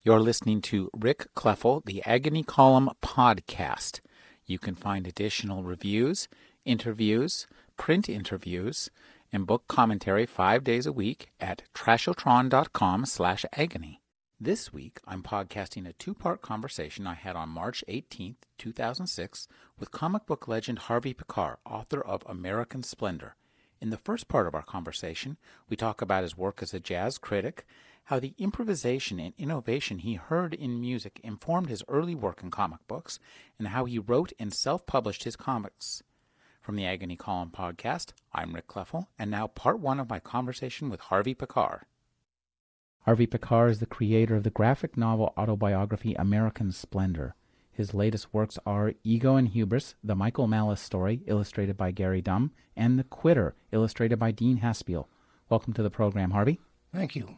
You're listening to Rick Kleffel, the Agony Column podcast. You can find additional reviews, interviews, print interviews, and book commentary 5 days a week at trashotron.com/agony. This week, I'm podcasting a two-part conversation I had on March 18th, 2006, with comic book legend Harvey Pekar, author of American Splendor. In the first part of our conversation, we talk about his work as a jazz critic, how the improvisation and innovation he heard in music informed his early work in comic books, and how he wrote and self-published his comics. From the Agony Column podcast, I'm Rick Kleffel, and now part one of my conversation with Harvey Pekar. Harvey Pekar is the creator of the graphic novel autobiography American Splendor. His latest works are Ego and Hubris, the Michael Malice story, illustrated by Gary Dumm, and The Quitter, illustrated by Dean Haspiel. Welcome to the program, Harvey. Thank you.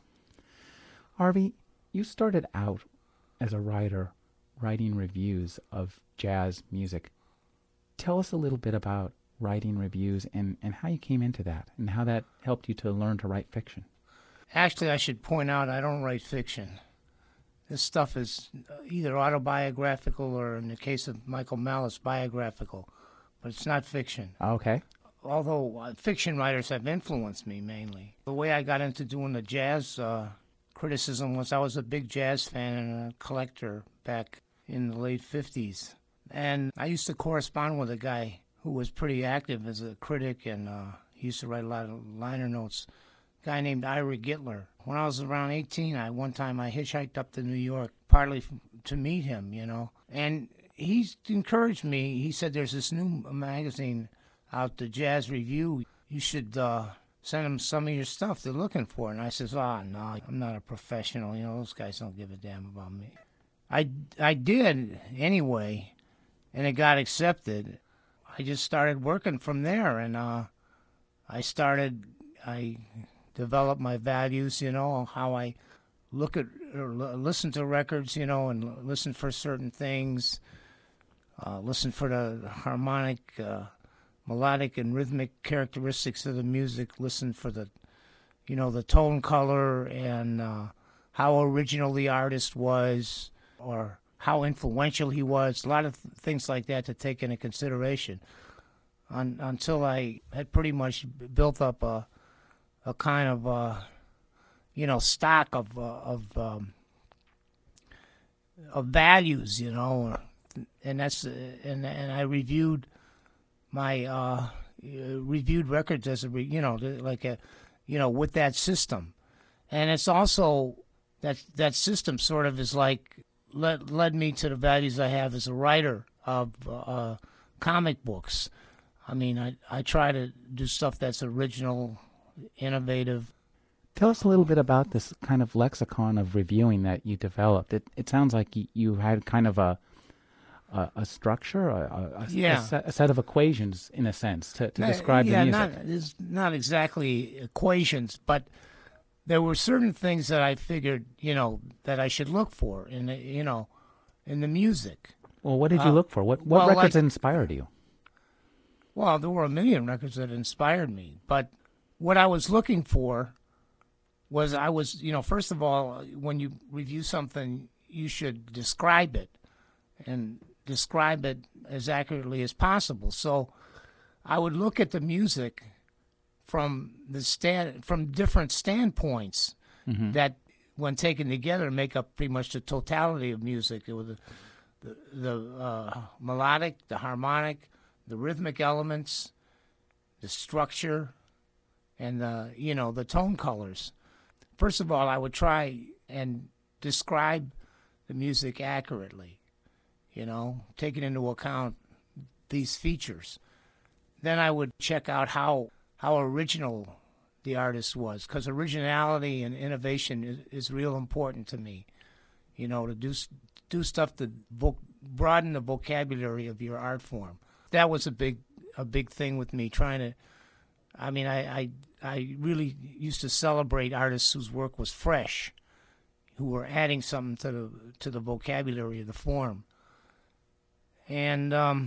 Harvey, you started out as a writer, writing reviews of jazz music. Tell us a little bit about writing reviews and how you came into that and how that helped you to learn to write fiction. Actually, I should point out I don't write fiction. This stuff is either autobiographical or, in the case of Michael Malice, biographical, but it's not fiction. Okay. Although fiction writers have influenced me mainly. The way I got into doing the jazz criticism was I was a big jazz fan and a collector back in the late 50s. And I used to correspond with a guy who was pretty active as a critic, and he used to write a lot of liner notes. A guy named Ira Gittler. When I was around 18, one time I hitchhiked up to New York, partly to meet him, And he encouraged me. He said, there's this new magazine out, the Jazz Review. You should send them some of your stuff they're looking for. And I says, no, I'm not a professional. Those guys don't give a damn about me. I did anyway, and it got accepted. I just started working from there, and I developed my values, how I look at or listen to records, and listen for certain things, listen for the harmonic, melodic and rhythmic characteristics of the music, listen for the tone color and how original the artist was or how influential he was, a lot of things like that to take into consideration until I had pretty much built up a kind of stock of values, and that's and I reviewed my reviewed records as with that system, and it's also that system sort of is like led me to the values I have as a writer of comic books. I mean, I try to do stuff that's original, innovative. Tell us a little bit about this kind of lexicon of reviewing that you developed. It sounds like you had kind of a structure, a set of equations, in a sense, to describe the music. It's not exactly equations, but there were certain things that I figured, that I should look for in the music. Well, what did you look for? What records inspired you? Well, there were a million records that inspired me, but what I was looking for was first of all, when you review something, you should describe it and describe it as accurately as possible. So I would look at the music from different standpoints that, when taken together, make up pretty much the totality of music. It was the melodic, the harmonic, the rhythmic elements, the structure, and the tone colors. First of all, I would try and describe the music accurately, taking into account these features. Then I would check out how original the artist was, because originality and innovation is real important to me. To do stuff to broaden the vocabulary of your art form. That was a big thing with me, trying to. I mean, I really used to celebrate artists whose work was fresh, who were adding something to the vocabulary of the form. And and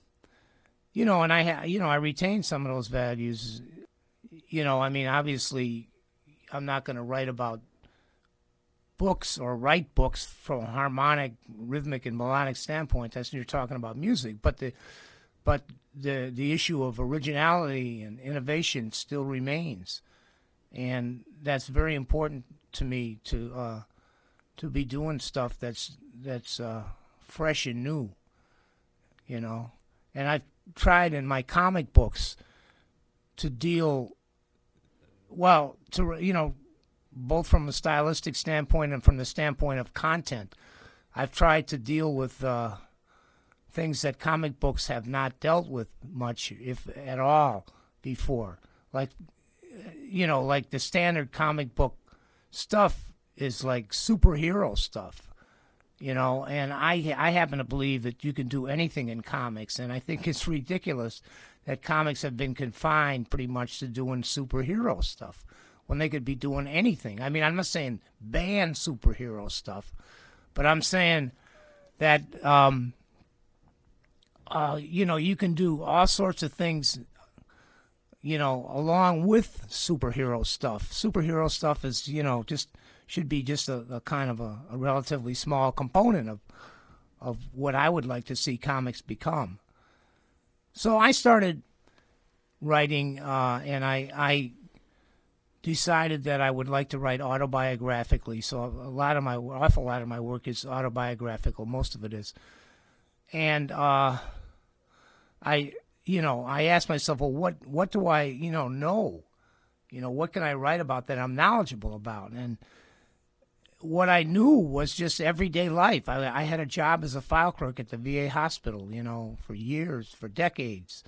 I retained some of those values. I mean, obviously, I'm not going to write about books or write books from a harmonic, rhythmic, and melodic standpoint. That's when you're talking about music. But the issue of originality and innovation still remains, and that's very important to me to be doing stuff that's fresh and new, you know. And I've tried in my comic books to deal well to both from a stylistic standpoint and from the standpoint of content. I've tried to deal with things that comic books have not dealt with much, if at all, before. Like, like the standard comic book stuff is like superhero stuff, and I happen to believe that you can do anything in comics, and I think it's ridiculous that comics have been confined pretty much to doing superhero stuff when they could be doing anything. I mean, I'm not saying ban superhero stuff, but I'm saying that, you can do all sorts of things, along with superhero stuff. Superhero stuff is, should be just a kind of a relatively small component of what I would like to see comics become. So I started writing, and I decided that I would like to write autobiographically. So awful lot of my work is autobiographical. Most of it is, and I asked myself, well, what do I know? What can I write about that I'm knowledgeable about? And what I knew was just everyday life. I had a job as a file clerk at the VA hospital, for years, for decades,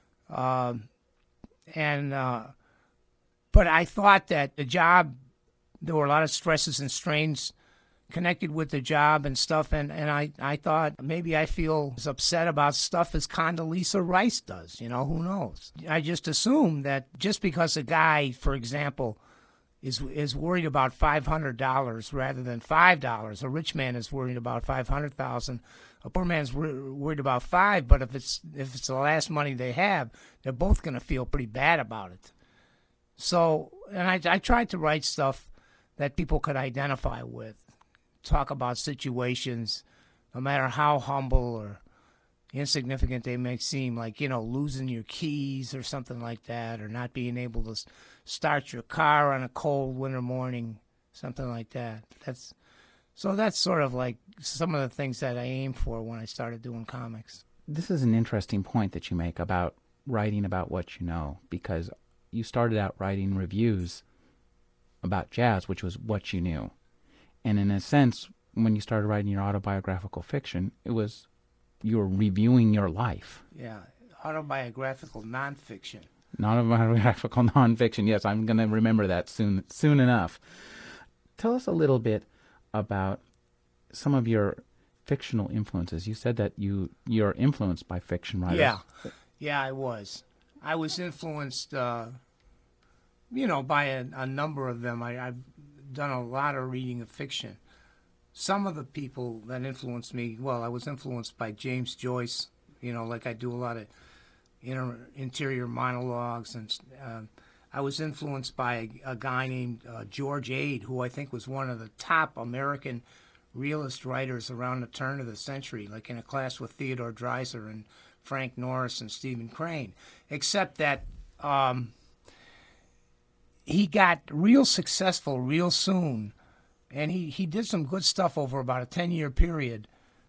but I thought that the job, there were a lot of stresses and strains connected with the job and stuff, and I thought maybe I feel as upset about stuff as Condoleezza Rice does, who knows? I just assumed that just because a guy, for example, is worried about $500 rather than $5, a rich man is worried about $500,000, a poor man's worried about $5, but if it's the last money they have, they're both going to feel pretty bad about it. So, and I tried to write stuff that people could identify with, talk about situations, no matter how humble or insignificant they may seem, like, losing your keys or something like that, or not being able to start your car on a cold winter morning, something like that. That's sort of like some of the things that I aimed for when I started doing comics. This is an interesting point that you make about writing about what you know, because you started out writing reviews about jazz, which was what you knew. And in a sense, when you started writing your autobiographical fiction, you were reviewing your life. Yeah, autobiographical nonfiction. Autobiographical nonfiction. Yes, I'm going to remember that soon enough. Tell us a little bit about some of your fictional influences. You said that you're influenced by fiction writers. Yeah, I was. I was influenced, by a number of them. I've done a lot of reading of fiction. Some of the people that influenced me, well, I was influenced by James Joyce, like I do a lot of interior monologues, and I was influenced by a guy named George Ade, who I think was one of the top American realist writers around the turn of the century, like in a class with Theodore Dreiser and Frank Norris and Stephen Crane, except that he got real successful real soon, and he did some good stuff over about a 10-year period.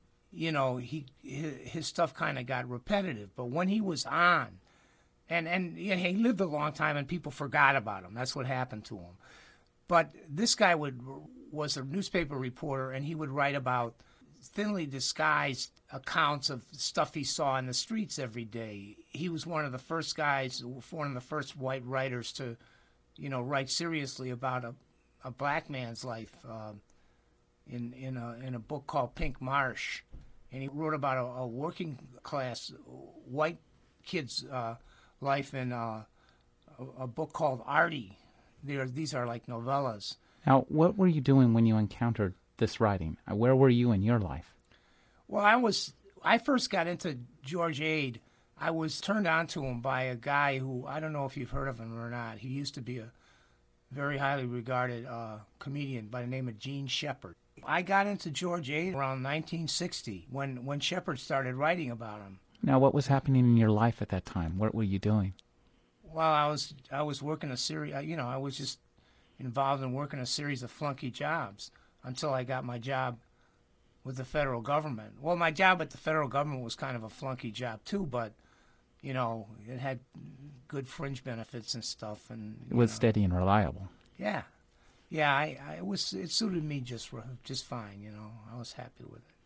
His stuff kind of got repetitive, but when he was on, and he lived a long time and people forgot about him. That's what happened to him. But this guy was a newspaper reporter, and he would write about thinly disguised accounts of stuff he saw in the streets every day. He was one of the first guys, one of the first white writers to, write seriously about a black man's life in a book called Pink Marsh. And he wrote about a working class white kid's life in a book called Artie. These are like novellas. Now, what were you doing when you encountered this writing? Where were you in your life? Well, I first got into George Ade. I was turned on to him by a guy who, I don't know if you've heard of him or not. He used to be very highly regarded comedian by the name of Gene Shepard. I got into George A. around 1960 when Shepard started writing about him. Now, what was happening in your life at that time? What were you doing? Well, I was working a series. I was just involved in working a series of flunky jobs until I got my job with the federal government. Well, my job at the federal government was kind of a flunky job too, but it had good fringe benefits and stuff, and It was steady and reliable. yeah, yeah. It suited me just fine. I was happy with it.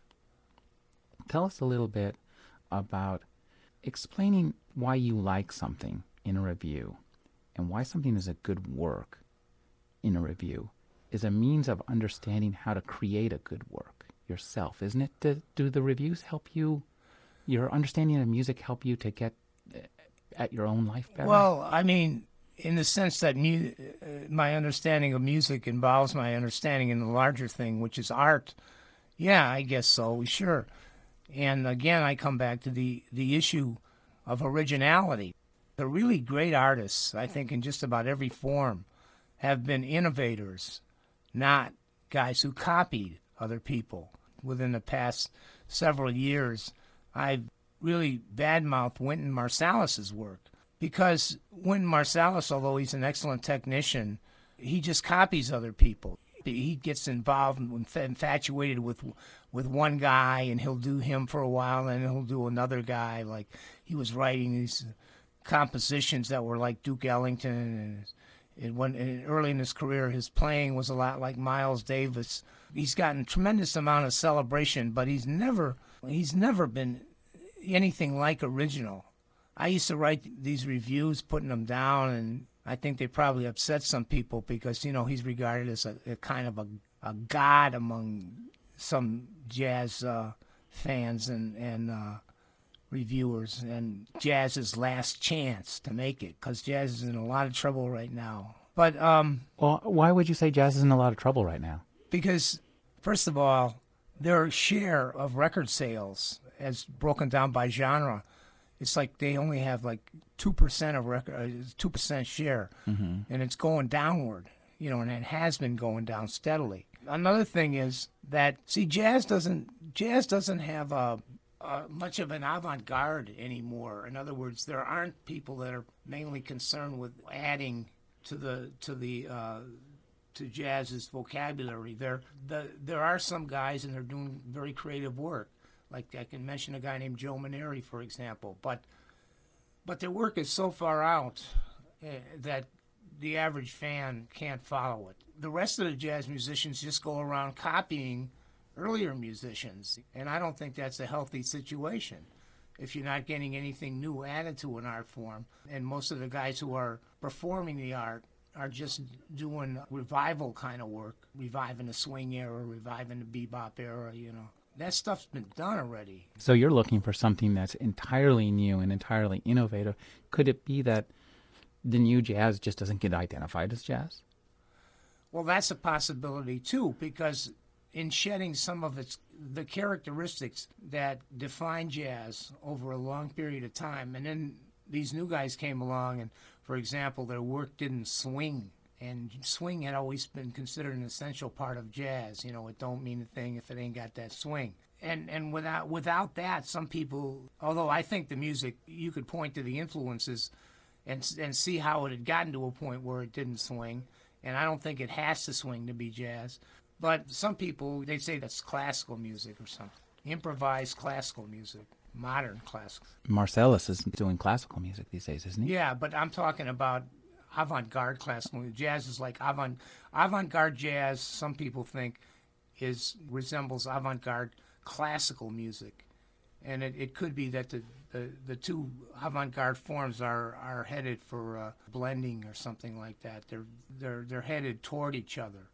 Tell us a little bit about explaining why you like something in a review and why something is a good work in a review is a means of understanding how to create a good work yourself, isn't it? Do the reviews help you, your understanding of music help you to get at your own life better? Well, I mean, in the sense that my understanding of music involves my understanding in the larger thing, which is art. Yeah, I guess so. Sure. And again, I come back to the issue of originality. The really great artists, I think, in just about every form, have been innovators, not guys who copied other people. Within the past several years, I've really badmouthed Wynton Marsalis's work because Wynton Marsalis, although he's an excellent technician, he just copies other people. He gets involved and infatuated with one guy, and he'll do him for a while, and then he'll do another guy. Like he was writing these compositions that were like Duke Ellington, and early in his career, his playing was a lot like Miles Davis. He's gotten a tremendous amount of celebration, but he's never been anything like original. I used to write these reviews, putting them down, and I think they probably upset some people because he's regarded as a kind of a god among some jazz fans and reviewers, and jazz's last chance to make it, because jazz is in a lot of trouble right now. But well, why would you say jazz is in a lot of trouble right now? because, first of all, their share of record sales, as broken down by genre, it's like they only have like 2% of record, 2% share, and it's going downward, and it has been going down steadily. Another thing is that jazz doesn't have much of an avant-garde anymore. In other words, there aren't people that are mainly concerned with adding to jazz's vocabulary. There are some guys, and they're doing very creative work. Like I can mention a guy named Joe Maneri, for example, but their work is so far out that the average fan can't follow it. The rest of the jazz musicians just go around copying earlier musicians, and I don't think that's a healthy situation if you're not getting anything new added to an art form. And most of the guys who are performing the art are just doing revival kind of work, reviving the swing era, reviving the bebop era, That stuff's been done already. So you're looking for something that's entirely new and entirely innovative. Could it be that the new jazz just doesn't get identified as jazz? Well, that's a possibility too, because in shedding some of the characteristics that define jazz over a long period of time, and then these new guys came along, and for example, their work didn't swing, and swing had always been considered an essential part of jazz. It don't mean a thing if it ain't got that swing. And without that, some people, although I think the music, you could point to the influences and see how it had gotten to a point where it didn't swing, and I don't think it has to swing to be jazz. But some people, they say that's classical music or something. Improvised classical music, modern classical. Marsalis is doing classical music these days, isn't he? Yeah, but I'm talking about avant-garde classical music. Jazz is like avant-garde jazz. Some people think resembles avant-garde classical music, and it could be that the two avant-garde forms are headed for blending or something like that. They're headed toward each other.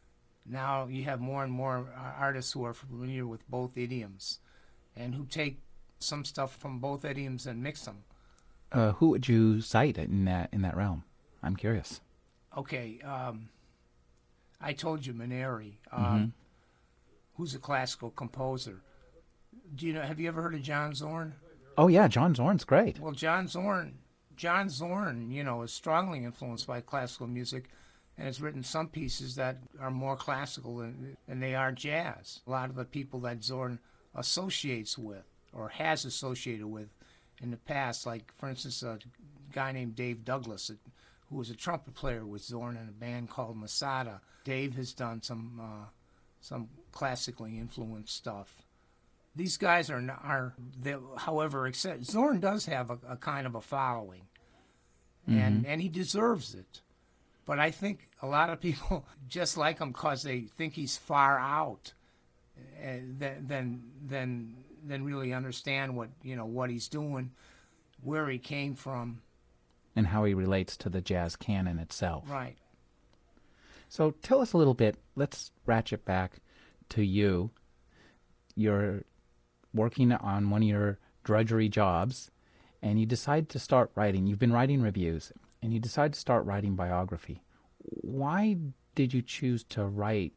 Now you have more and more artists who are familiar with both idioms, and who take some stuff from both idioms and mix them. Who would you cite in that realm? I'm curious. Okay, I told you Maneri, who's a classical composer. Have you ever heard of John Zorn? Oh yeah, John Zorn's great. Well, John Zorn John Zorn, is strongly influenced by classical music and has written some pieces that are more classical than they are jazz. A lot of the people that Zorn associates with or has associated with in the past, like, for instance, a guy named Dave Douglas, who was a trumpet player with Zorn in a band called Masada. Dave has done some classically influenced stuff. These guys however, except Zorn does have a kind of a following, and he deserves it. But I think a lot of people just like him because they think he's far out, than really understand what he's doing, where he came from, and how he relates to the jazz canon itself. Right. So tell us a little bit. Let's ratchet back to you. You're working on one of your drudgery jobs, and you decide to start writing. You've been writing reviews, and you decide to start writing biography. Why did you choose to write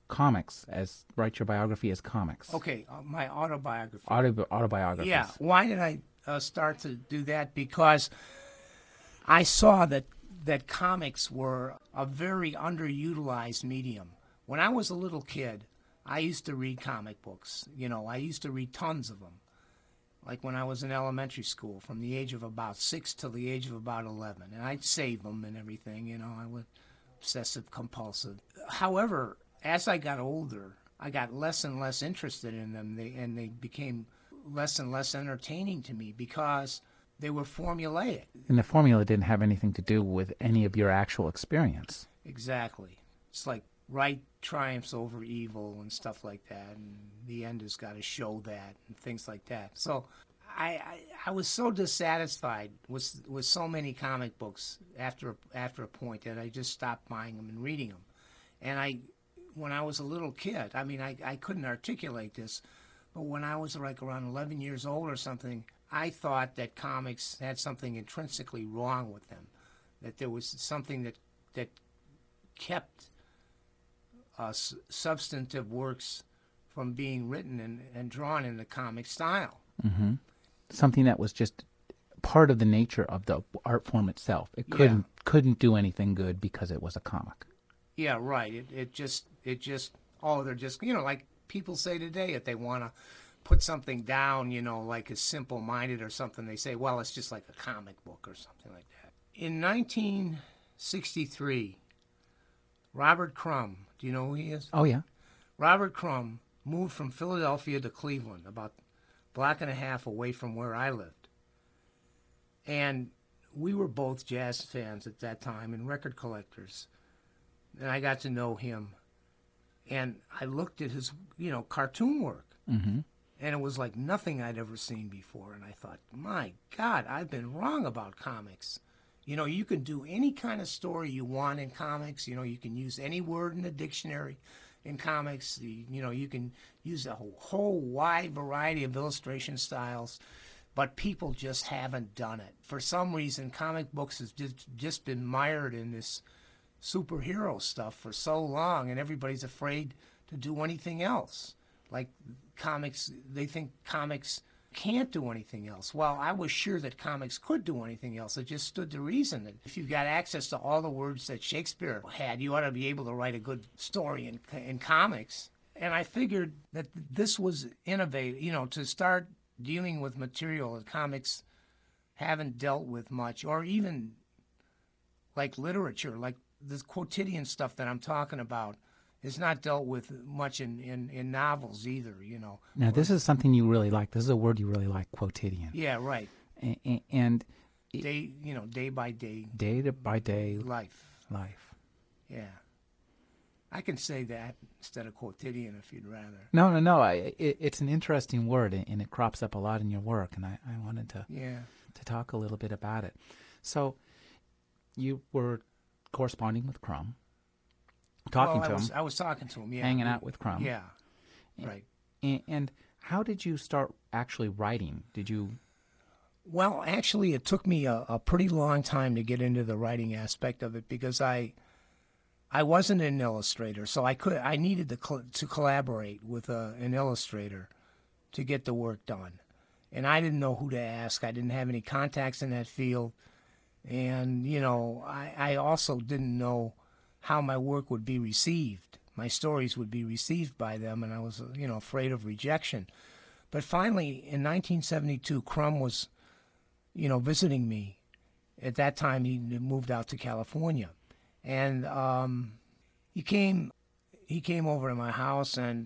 your biography as comics? Okay, my autobiography. Autobiographies. Yeah. Why did I start to do that? Because I saw that comics were a very underutilized medium. When I was a little kid, I used to read comic books. I used to read tons of them. Like when I was in elementary school, from the age of about 6 till the age of about 11. And I'd save them and everything, I was obsessive compulsive. However, as I got older, I got less and less interested in them, and they became less and less entertaining to me because they were formulaic. And the formula didn't have anything to do with any of your actual experience. Exactly. It's like right triumphs over evil and stuff like that, and the end has got to show that and things like that. So I was so dissatisfied with so many comic books after a point that I just stopped buying them and reading them. And when I was a little kid, I couldn't articulate this, but when I was like around 11 years old or something, I thought that comics had something intrinsically wrong with them, that there was something that kept substantive works from being written and drawn in the comic style. Mm-hmm. Something that was just part of the nature of the art form itself. It couldn't do anything good because it was a comic. Yeah, right. It just they're just like people say today, if they want to put something down, like as simple-minded or something, they say, well, it's just like a comic book or something like that. In 1963, Robert Crumb, do you know who he is? Oh, yeah. Robert Crumb moved from Philadelphia to Cleveland, about a block and a half away from where I lived. And we were both jazz fans at that time and record collectors. And I got to know him. And I looked at his, cartoon work. Mm-hmm. And it was like nothing I'd ever seen before. And I thought, my God, I've been wrong about comics. You can do any kind of story you want in comics. You can use any word in the dictionary in comics. You can use a whole wide variety of illustration styles. But people just haven't done it. For some reason, comic books has just been mired in this superhero stuff for so long, and everybody's afraid to do anything else. Like comics, they think comics can't do anything else. Well, I was sure that comics could do anything else. It just stood to reason that if you got access to all the words that Shakespeare had, you ought to be able to write a good story in comics. And I figured that this was innovative, to start dealing with material that comics haven't dealt with much, or even like literature, like the quotidian stuff that I'm talking about is not dealt with much in novels either, Now, this is something you really like. This is a word you really like, quotidian. Yeah, right. And day, day by day. Day by day. Life. Yeah. I can say that instead of quotidian if you'd rather. No. It's an interesting word, and it crops up a lot in your work, and I wanted to talk a little bit about it. So you were corresponding with Crumb, talking to him. I was talking to him, yeah. Hanging out with Crumb. Yeah, right. And how did you start actually writing? Did you... Well, actually, it took me a pretty long time to get into the writing aspect of it because I wasn't an illustrator, so I needed to collaborate with an illustrator to get the work done. And I didn't know who to ask. I didn't have any contacts in that field. And, I also didn't know how my work would be received. My stories would be received by them, and I was, afraid of rejection. But finally, in 1972, Crumb was, visiting me. At that time, he moved out to California. And he came he came over to my house, and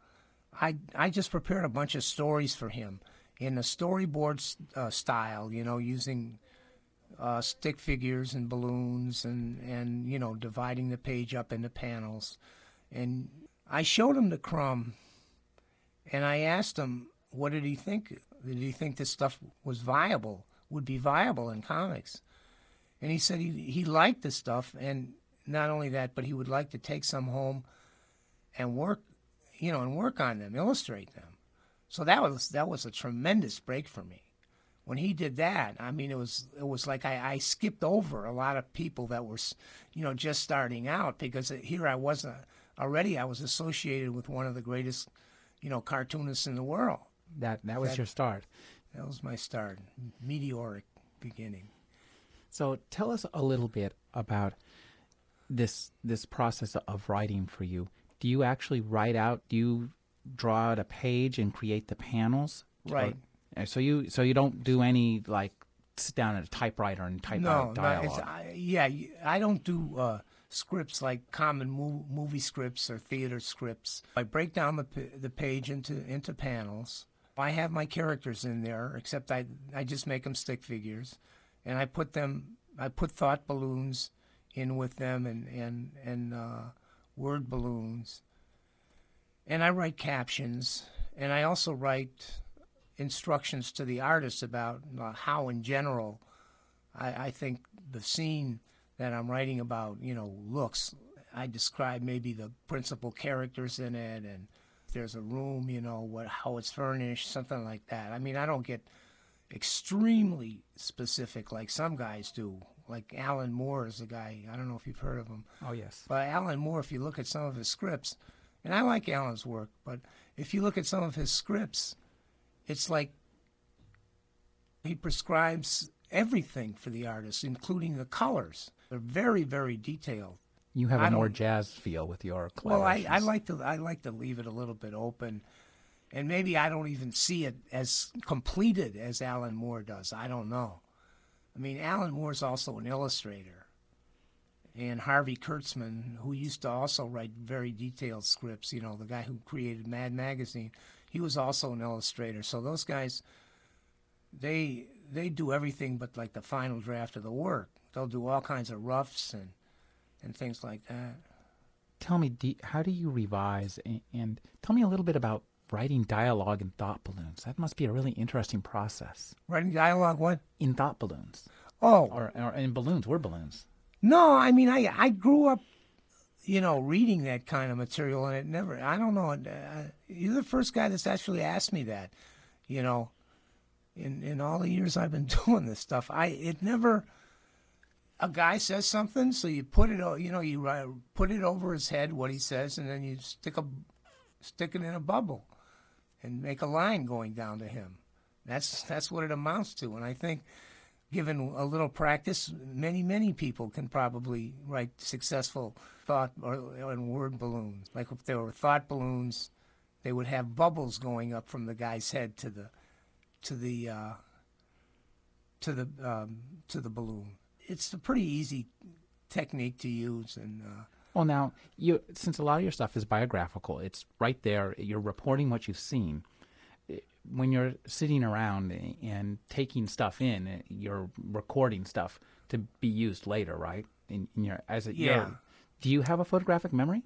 I just prepared a bunch of stories for him in a storyboard style, using stick figures and balloons, and dividing the page up into panels. And I showed him the Crumb, and I asked him, what did he think? Did he think this stuff was viable, would be viable in comics? And he said he liked the stuff, and not only that, but he would like to take some home and work on them, illustrate them. So that was a tremendous break for me. When he did that, I mean, it was like I skipped over a lot of people that were, just starting out, because here I was already I was associated with one of the greatest, cartoonists in the world. That was your start. That was my start, meteoric beginning. So tell us a little bit about this process of writing for you. Do you actually write out? Do you draw out a page and create the panels? Right. So you don't do any, like, sit down at a typewriter and type out dialogue. I don't do scripts like common movie scripts or theater scripts. I break down the page into panels. I have my characters in there, except I just make them stick figures, and I put thought balloons in with them, and word balloons, and I write captions, and I also write instructions to the artist about how, in general, I think the scene that I'm writing about, looks. I describe maybe the principal characters in it, and if there's a room, how it's furnished, something like that. I mean, I don't get extremely specific like some guys do. Like Alan Moore is a guy, I don't know if you've heard of him. Oh, yes. But Alan Moore, if you look at some of his scripts, and I like Alan's work, but if you look at some of his scripts, it's like he prescribes everything for the artist, including the colors. They're very, very detailed. You have I a more don't. jazz feel with your Well, I collaborations. like to leave it a little bit open, and maybe I don't even see it as completed as Alan Moore does. I don't know. I mean, Alan Moore's also an illustrator, and Harvey Kurtzman, who used to also write very detailed scripts, the guy who created Mad Magazine, he was also an illustrator. So those guys, they do everything but like the final draft of the work. They'll do all kinds of roughs and things like that. Tell me, how do you revise? And tell me a little bit about writing dialogue in thought balloons. That must be a really interesting process. Writing dialogue, what? In thought balloons. Oh, Or in balloons. Word balloons. no, I mean, I grew up, reading that kind of material, and I don't know, you're the first guy that's actually asked me that, you know, in all the years I've been doing this stuff. It never, a guy says something, so you put it, put it over his head, what he says, and then you stick it in a bubble and make a line going down to him. That's what it amounts to, and I think, given a little practice, many people can probably write successful thought or word balloons. Like if there were thought balloons, they would have bubbles going up from the guy's head to the to the uh, to the balloon. It's a pretty easy technique to use, and Well, now, since a lot of your stuff is biographical, it's right there. You're reporting what you've seen. When you're sitting around and taking stuff in, you're recording stuff to be used later, right? yeah, Do you have a photographic memory?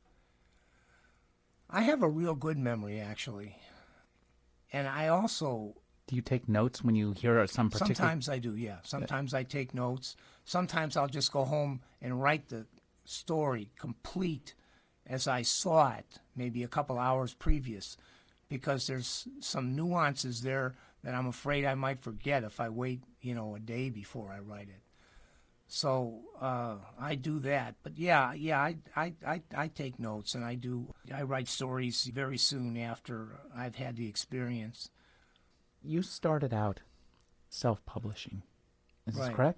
I have a real good memory actually, and I also Do you take notes when you hear some particular? sometimes I do, yeah. Sometimes I take notes. Sometimes I'll just go home and write the story complete as I saw it, maybe a couple hours previous, because there's some nuances there that I'm afraid I might forget if I wait, a day before I write it. So I do that. But yeah, I take notes, and I write stories very soon after I've had the experience. You started out self-publishing. Is this Right. correct?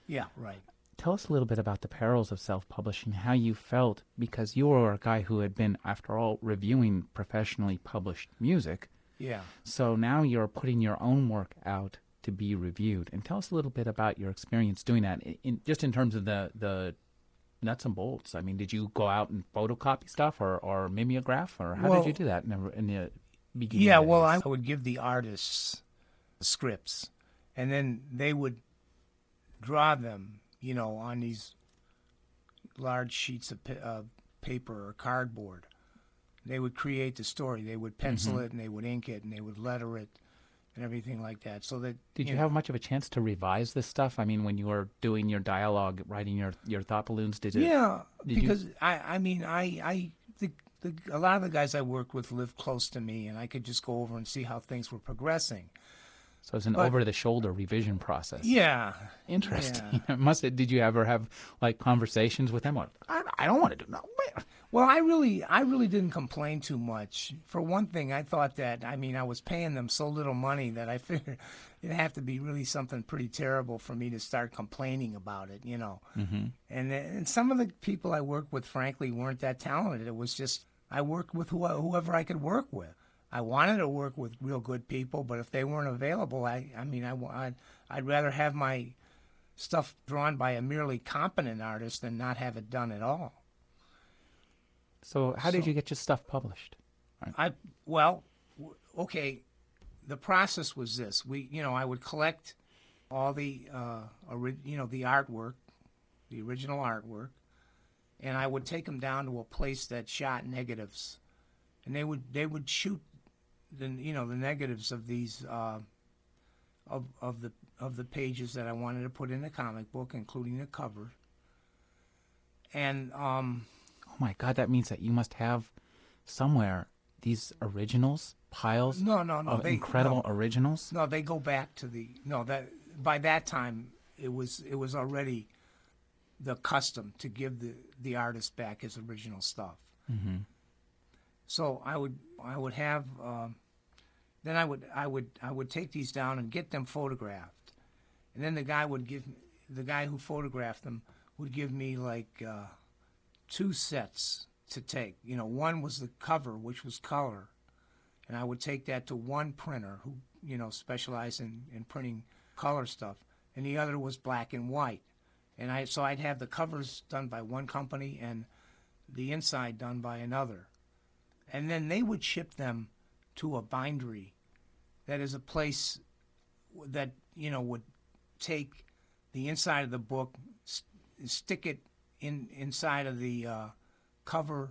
Yeah, right. Tell us a little bit about the perils of self-publishing, how you felt, because you were a guy who had been, after all, reviewing professionally published music. Yeah. So now you're putting your own work out to be reviewed. And tell us a little bit about your experience doing that, just in terms of the nuts and bolts. I mean, did you go out and photocopy stuff or mimeograph, or how did you Well, do that in the beginning yeah, well, I days? would give the artists scripts, and then they would draw them, on these large sheets of paper or cardboard. They would create the story. They would pencil it, and they would ink it, and they would letter it, and everything like that. So that Did you have much of a chance to revise this stuff? I mean, when you were doing your dialogue, writing your thought balloons, did you? because I mean, a lot of the guys I worked with lived close to me, and I could just go over and see how things were progressing. So it was an But over-the-shoulder revision process. yeah, Interesting. yeah. Did you ever have like conversations with them? Or, I don't want to do no. Well, I really didn't complain too much. For one thing, I thought that, I mean, I was paying them so little money that I figured it'd have to be really something pretty terrible for me to start complaining about it. And some of the people I worked with, frankly, weren't that talented. It was just I worked with whoever I could work with. I wanted to work with real good people, but if they weren't available, I'd rather have my stuff drawn by a merely competent artist than not have it done at all. So how did So you get your stuff published? Right. I well, okay. The process was this: I would collect all the, the artwork, the original artwork, and I would take them down to a place that shot negatives, and they would shoot the negatives of these of the pages that I wanted to put in the comic book, including the cover, and Oh my God, that means that you must have somewhere these originals, piles no, of they incredible no. originals. No, they go back to the no that by that time it was already the custom to give the artist back his original stuff. Mm-hmm. So I would have then I would take these down and get them photographed, and then the guy who photographed them would give me like two sets to take. One was the cover, which was color, and I would take that to one printer who specialized in printing color stuff, and the other was black and white. And I'd have the covers done by one company and the inside done by another, and then they would ship them to a bindery, that is a place that would take the inside of the book, stick it inside of the cover,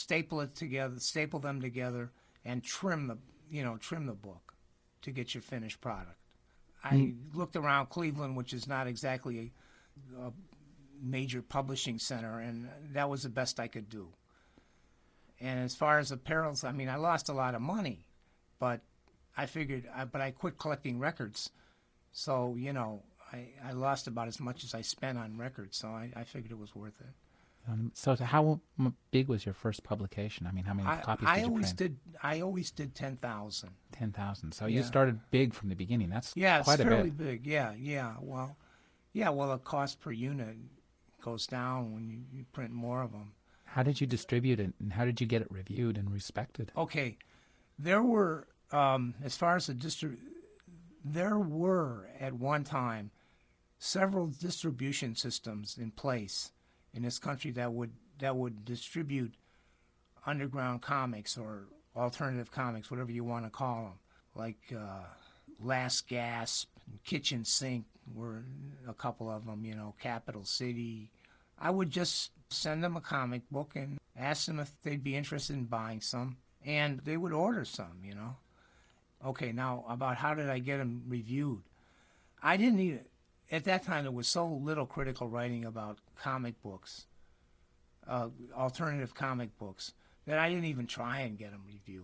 staple them together, and trim the book to get your finished product. I looked around Cleveland, which is not exactly a major publishing center, and that was the best I could do. And as far as apparels, I mean, I lost a lot of money, but but I quit collecting records, so I lost about as much as I spent on records, so I figured it was worth it. So how big was your first publication? I mean, how many I copies I did you always print? did I always did 10,000. 10,000. So you Yeah. started big from the beginning. That's Yeah, it's quite a bit. fairly big. Yeah. Well, the cost per unit goes down when you print more of them. How did you distribute it, and how did you get it reviewed and respected? Okay, there were as far as there were at one time several distribution systems in place in this country that would distribute underground comics or alternative comics, whatever you want to call them, like Last Gasp, Kitchen Sink were a couple of them. Capital City. I would just send them a comic book and ask them if they'd be interested in buying some, and they would order some. Okay, now about how did I get them reviewed? I didn't even, at that time there was so little critical writing about comic books, alternative comic books, that I didn't even try and get them reviewed.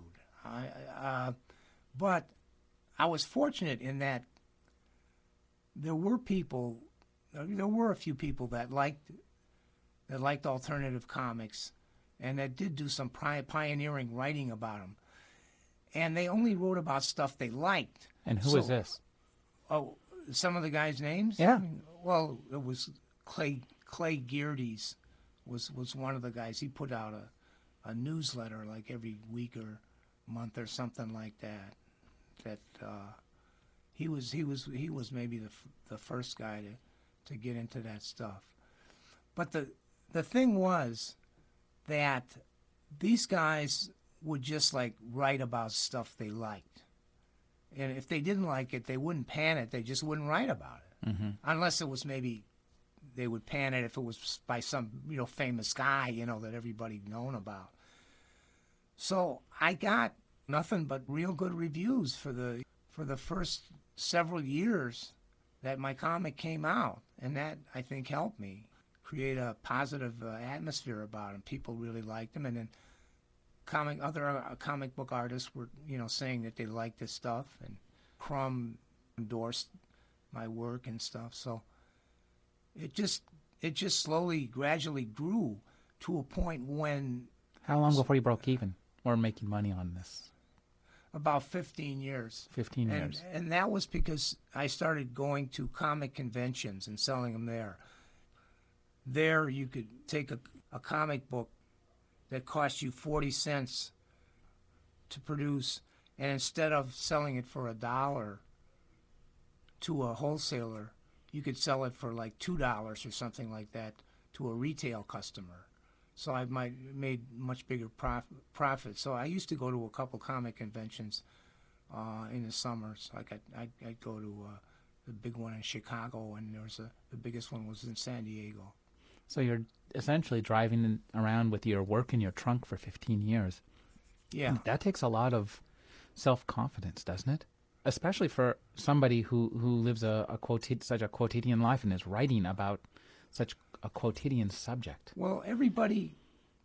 But I was fortunate in that there were a few people that liked alternative comics, and that did do some pioneering writing about them. And they only wrote about stuff they liked. And who is So, this? oh, some of the guys' names? Yeah. Well, it was Clay Geardes was one of the guys. He put out a newsletter like every week or month or something like that. That he was maybe the first guy to get into that stuff. But the thing was that these guys would just like write about stuff they liked. And if they didn't like it, they wouldn't pan it. They just wouldn't write about it. Mm-hmm. Unless it was maybe they would pan it if it was by some, famous guy, that everybody known about. So I got nothing but real good reviews for the first several years that my comic came out, and that I think helped me create a positive atmosphere about him. People really liked him, and then other comic book artists were saying that they liked this stuff, and Crumb endorsed my work and stuff. So it just slowly, gradually grew to a point when How long before you broke even or making money on this? about 15 years. 15 years. And that was because I started going to comic conventions and selling them there. There you could take a comic book that cost you 40 cents to produce, and instead of selling it for $1 to a wholesaler, you could sell it for like $2 or something like that to a retail customer. So I made much bigger profit. So I used to go to a couple comic conventions in the summers. Like I'd go to the big one in Chicago, and the biggest one was in San Diego. So you're essentially driving around with your work in your trunk for 15 years. Yeah. That takes a lot of self-confidence, doesn't it? Especially for somebody who lives such a quotidian life and is writing about such a quotidian subject. Well, everybody,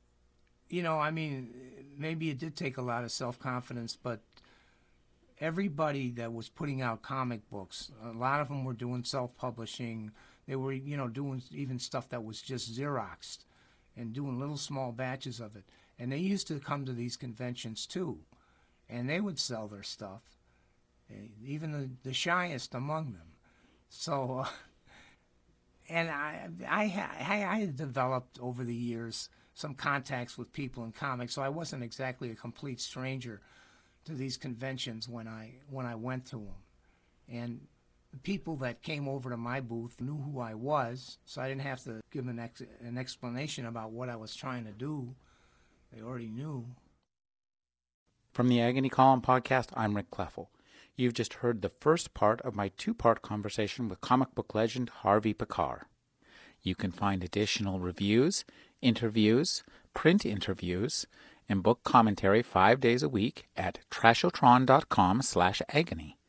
maybe it did take a lot of self-confidence, but everybody that was putting out comic books, a lot of them were doing self-publishing. They were, doing even stuff that was just Xeroxed and doing little small batches of it. And they used to come to these conventions too, and they would sell their stuff, even the shyest among them. So, and I had developed over the years some contacts with people in comics, so I wasn't exactly a complete stranger to these conventions when I went to them. And the people that came over to my booth knew who I was, so I didn't have to give an explanation about what I was trying to do. They already knew. From the Agony Column podcast, I'm Rick Kleffel. You've just heard the first part of my two-part conversation with comic book legend Harvey Pekar. You can find additional reviews, interviews, print interviews, and book commentary 5 days a week at trashotron.com/agony.